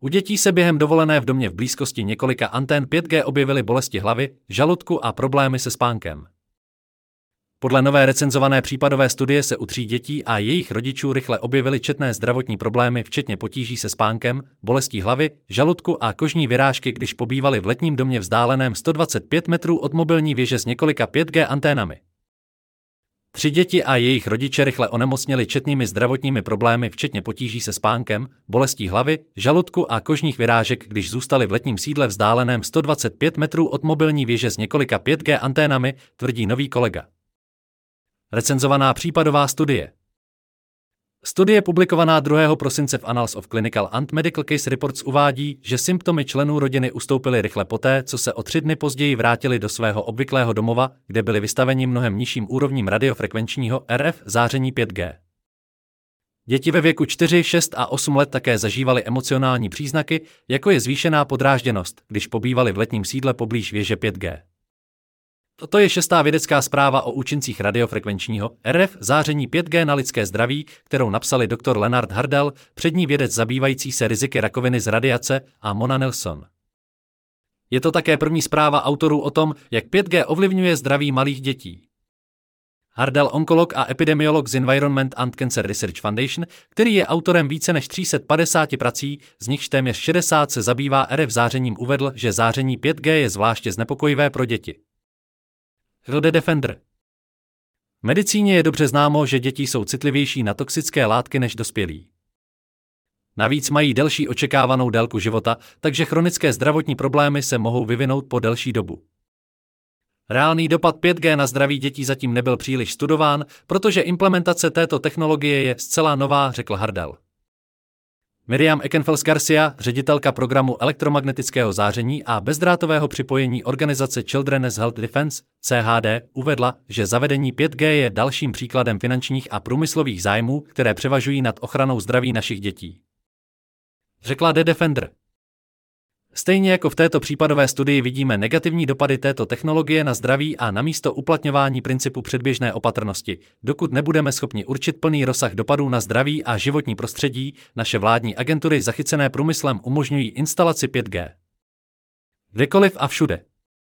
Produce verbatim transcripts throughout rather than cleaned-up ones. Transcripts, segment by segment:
U dětí se během dovolené v domě v blízkosti několika antén pět G objevily bolesti hlavy, žaludku a problémy se spánkem. Podle nové recenzované případové studie se u tří dětí a jejich rodičů rychle objevily četné zdravotní problémy, včetně potíží se spánkem, bolestí hlavy, žaludku a kožní vyrážky, když pobývali v letním domě vzdáleném sto dvacet pět metrů od mobilní věže s několika pět G anténami. Tři děti a jejich rodiče rychle onemocněli četnými zdravotními problémy, včetně potíží se spánkem, bolestí hlavy, žaludku a kožních vyrážek, když zůstali v letním sídle vzdáleném sto dvacet pět metrů od mobilní věže s několika pět G anténami, tvrdí nový kolega. Recenzovaná případová studie. Studie publikovaná druhého prosince v Annals of Clinical and Medical Case Reports uvádí, že symptomy členů rodiny ustoupily rychle poté, co se o tři dny později vrátili do svého obvyklého domova, kde byli vystaveni mnohem nižším úrovním radiofrekvenčního R F záření pět G. Děti ve věku čtyři, šest a osm let také zažívaly emocionální příznaky, jako je zvýšená podrážděnost, když pobývali v letním sídle poblíž věže pět G. Toto je šestá vědecká zpráva o účincích radiofrekvenčního R F záření pět G na lidské zdraví, kterou napsali doktor Leonard Hardell, přední vědec zabývající se riziky rakoviny z radiace, a Mona Nilsson. Je to také první zpráva autorů o tom, jak pět G ovlivňuje zdraví malých dětí. Hardell, onkolog a epidemiolog z Environment and Cancer Research Foundation, který je autorem více než tři sta padesát prací, z nichž téměř šedesát se zabývá R F zářením, uvedl, že záření pět G je zvláště znepokojivé pro děti. The Defender. V medicíně je dobře známo, že děti jsou citlivější na toxické látky než dospělí. Navíc mají delší očekávanou délku života, takže chronické zdravotní problémy se mohou vyvinout po delší dobu. Reálný dopad pět G na zdraví dětí zatím nebyl příliš studován, protože implementace této technologie je zcela nová, řekl Hardell. Miriam Eckenfels Garcia, ředitelka programu elektromagnetického záření a bezdrátového připojení organizace Children's Health Defense, C H D, uvedla, že zavedení pět G je dalším příkladem finančních a průmyslových zájmů, které převažují nad ochranou zdraví našich dětí. Řekla The Defender. Stejně jako v této případové studii vidíme negativní dopady této technologie na zdraví a namísto uplatňování principu předběžné opatrnosti, dokud nebudeme schopni určit plný rozsah dopadů na zdraví a životní prostředí, naše vládní agentury zachycené průmyslem umožňují instalaci pět G. Kdekoliv a všude.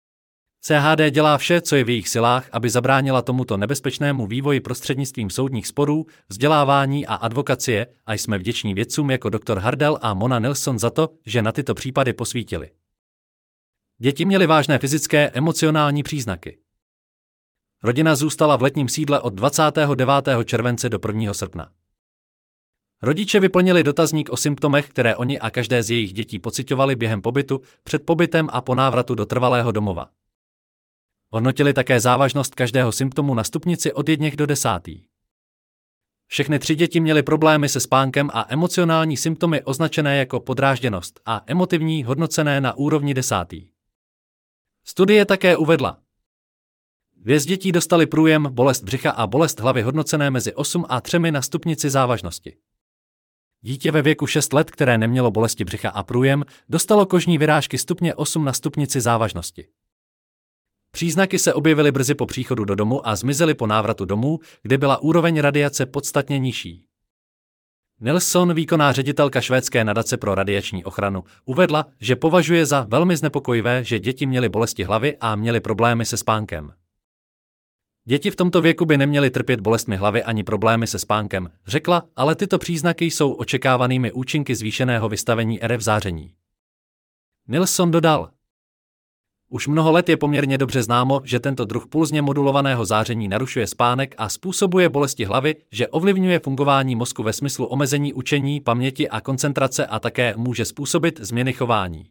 C H D dělá vše, co je v jejich silách, aby zabránila tomuto nebezpečnému vývoji prostřednictvím soudních sporů, vzdělávání a advokacie, a jsme vděční vědcům jako doktor Hardell a Mona Nilsson za to, že na tyto případy posvítili. Děti měly vážné fyzické, emocionální příznaky. Rodina zůstala v letním sídle od dvacátého devátého července do prvního srpna. Rodiče vyplnili dotazník o symptomech, které oni a každé z jejich dětí pociťovali během pobytu, před pobytem a po návratu do trvalého domova. Hodnotili také závažnost každého symptomu na stupnici od jedněch do desátý. Všechny tři děti měly problémy se spánkem a emocionální symptomy označené jako podrážděnost a emotivní hodnocené na úrovni desátý. Studie také uvedla. Dvě z dětí dostali průjem, bolest břicha a bolest hlavy hodnocené mezi osm a třemi na stupnici závažnosti. Dítě ve věku šest let, které nemělo bolesti břicha a průjem, dostalo kožní vyrážky stupně osm na stupnici závažnosti. Příznaky se objevily brzy po příchodu do domu a zmizely po návratu domů, kde byla úroveň radiace podstatně nižší. Nilsson, výkonná ředitelka švédské nadace pro radiační ochranu, uvedla, že považuje za velmi znepokojivé, že děti měly bolesti hlavy a měly problémy se spánkem. Děti v tomto věku by neměly trpět bolestmi hlavy ani problémy se spánkem, řekla, ale tyto příznaky jsou očekávanými účinky zvýšeného vystavení R F záření. Nilsson dodal. Už mnoho let je poměrně dobře známo, že tento druh pulzně modulovaného záření narušuje spánek a způsobuje bolesti hlavy, že ovlivňuje fungování mozku ve smyslu omezení učení, paměti a koncentrace a také může způsobit změny chování.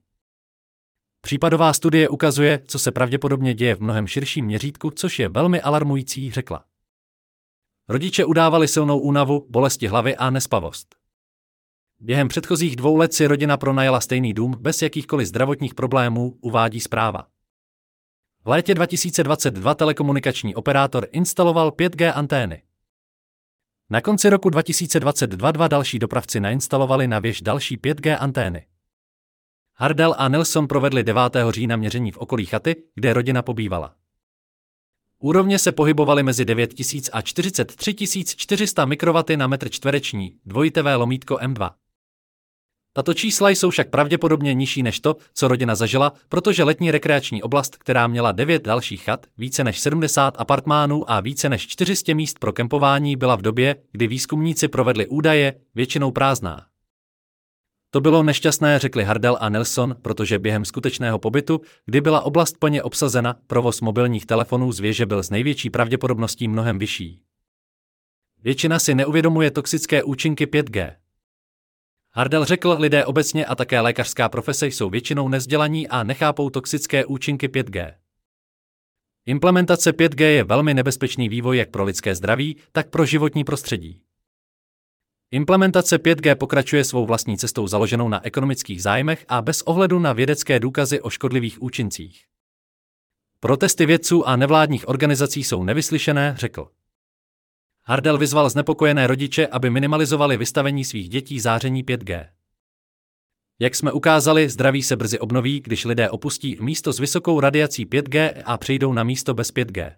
Případová studie ukazuje, co se pravděpodobně děje v mnohem širším měřítku, což je velmi alarmující, řekla. Rodiče udávali silnou únavu, bolesti hlavy a nespavost. Během předchozích dvou let si rodina pronajala stejný dům bez jakýchkoliv zdravotních problémů, uvádí zpráva. V létě dva tisíce dvacet dva telekomunikační operátor instaloval pět G antény. Na konci roku dva tisíce dvacet dva dva další dopravci nainstalovali na věž další pět G antény. Hardell a Nilsson provedli devátého října měření v okolí chaty, kde rodina pobývala. Úrovně se pohybovaly mezi devět tisíc a čtyřicet tři tisíc čtyři sta mikrowattů na metr čtvereční, dvojité V lomítko M dva. Tato čísla jsou však pravděpodobně nižší než to, co rodina zažila, protože letní rekreační oblast, která měla devět dalších chat, více než sedmdesát apartmánů a více než čtyři sta míst pro kempování, byla v době, kdy výzkumníci provedli údaje, většinou prázdná. To bylo nešťastné, řekli Hardell a Nelson, protože během skutečného pobytu, kdy byla oblast plně obsazena, provoz mobilních telefonů z věže byl s největší pravděpodobností mnohem vyšší. Většina si neuvědomuje toxické účinky pět G. Hardell řekl, lidé obecně a také lékařská profese jsou většinou nevzdělaní a nechápou toxické účinky pět G. Implementace pět G je velmi nebezpečný vývoj jak pro lidské zdraví, tak pro životní prostředí. Implementace pět G pokračuje svou vlastní cestou založenou na ekonomických zájmech a bez ohledu na vědecké důkazy o škodlivých účincích. Protesty vědců a nevládních organizací jsou nevyslyšené, řekl. Hardell vyzval znepokojené rodiče, aby minimalizovali vystavení svých dětí záření pět G. Jak jsme ukázali, zdraví se brzy obnoví, když lidé opustí místo s vysokou radiací pět G a přejdou na místo bez pět G.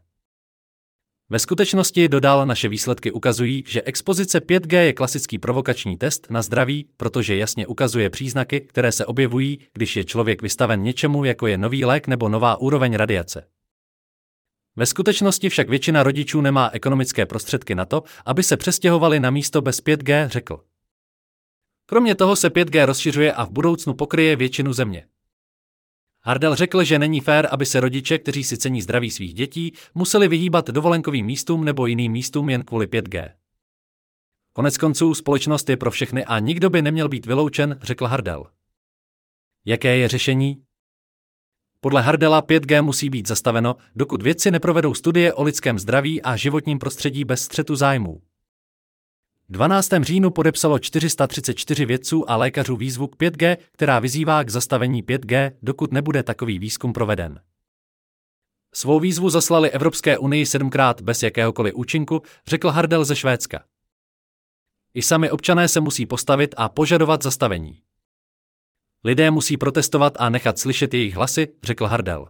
Ve skutečnosti, dodal, naše výsledky ukazují, že expozice pět G je klasický provokační test na zdraví, protože jasně ukazuje příznaky, které se objevují, když je člověk vystaven něčemu, jako je nový lék nebo nová úroveň radiace. Ve skutečnosti však většina rodičů nemá ekonomické prostředky na to, aby se přestěhovali na místo bez pět G, řekl. Kromě toho se pět G rozšiřuje a v budoucnu pokryje většinu země. Hardell řekl, že není fér, aby se rodiče, kteří si cení zdraví svých dětí, museli vyhýbat dovolenkovým místům nebo jiným místům jen kvůli pět G. Koneckonců společnost je pro všechny a nikdo by neměl být vyloučen, řekl Hardell. Jaké je řešení? Podle Hardella pět G musí být zastaveno, dokud vědci neprovedou studie o lidském zdraví a životním prostředí bez střetu zájmů. dvanáctého října podepsalo čtyři sta třicet čtyři vědců a lékařů výzvu k pět G, která vyzývá k zastavení pět G, dokud nebude takový výzkum proveden. Svou výzvu zaslali Evropské unii sedmkrát bez jakéhokoliv účinku, řekl Hardell ze Švédska. I sami občané se musí postavit a požadovat zastavení. Lidé musí protestovat a nechat slyšet jejich hlasy, řekl Hardell.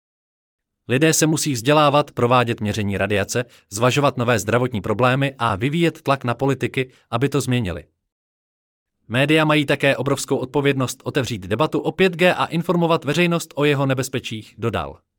Lidé se musí vzdělávat, provádět měření radiace, zvažovat nové zdravotní problémy a vyvíjet tlak na politiky, aby to změnili. Média mají také obrovskou odpovědnost otevřít debatu o pět G a informovat veřejnost o jeho nebezpečích, dodal.